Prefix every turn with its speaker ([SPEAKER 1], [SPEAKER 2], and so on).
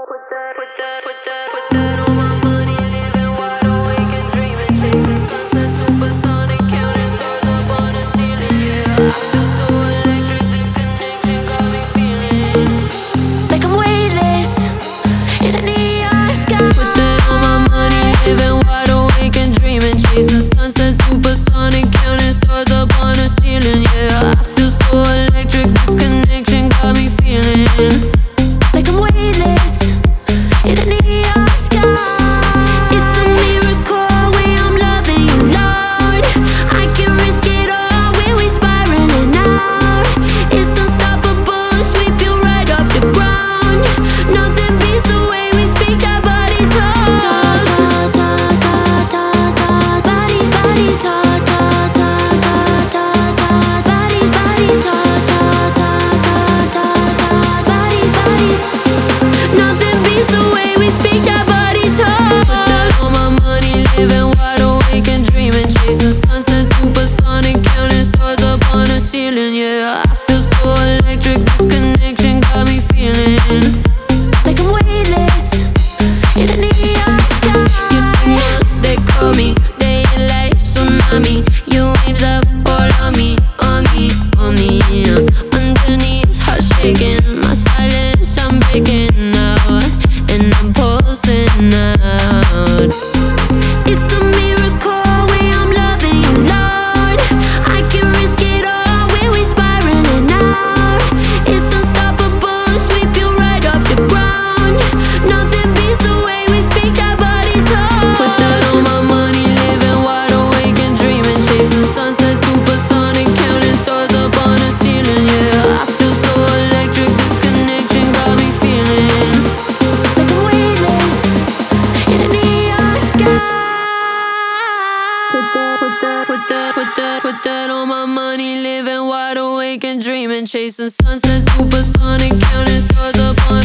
[SPEAKER 1] Put that on my money, living wide awake and dreaming, chasing sunsets, supersonic, counting stars up on the ceiling. Yeah, I feel so electric. This connection got me feeling
[SPEAKER 2] Like I'm weightless in the neon sky.
[SPEAKER 1] Put that on my money, living wide awake and dreaming, chasing sunsets, supersonic, counting stars up on the ceiling. Yeah, I feel so electric. This connection got me feeling
[SPEAKER 2] Like I'm weightless in the neon sky. It's a miracle when I'm loving you, Lord. I can risk it all when we spiraling out. It's unstoppable, sweep you right off the ground. Nothing beats the way we speak our body talk. Bodies, bodies talk. Bodies, bodies talk. Bodies, bodies. Nothing beats the way we speak our body talk.
[SPEAKER 1] Put that on my money, living wide awake and dreaming, chasing sunsets, supersonic, counting stars up on the ceiling. Yeah, I feel so electric. This connection got me feeling
[SPEAKER 2] Like I'm weightless in the neon sky.
[SPEAKER 1] your signals, they call me, they hit like tsunami. Your waves up all on me, on me, on me. Yeah. Underneath, heart shaking, my silence I'm breaking out, and I'm pulsing out.
[SPEAKER 2] It's a miracle when I'm loving you, Lord. I can risk it all when we spiraling out. It's unstoppable, sweep you right off the ground. Nothing beats the way we speak our body talk.
[SPEAKER 1] Put that on my money, living wide awake and dreaming, chasing sunsets, supersonic, counting stars up on the ceiling. Yeah, I feel so electric. This connection got me feeling
[SPEAKER 2] Like I'm weightless in the neon sky.
[SPEAKER 1] Put that on my money, living wide awake and dreaming, chasing sunsets, supersonic, counting stars up on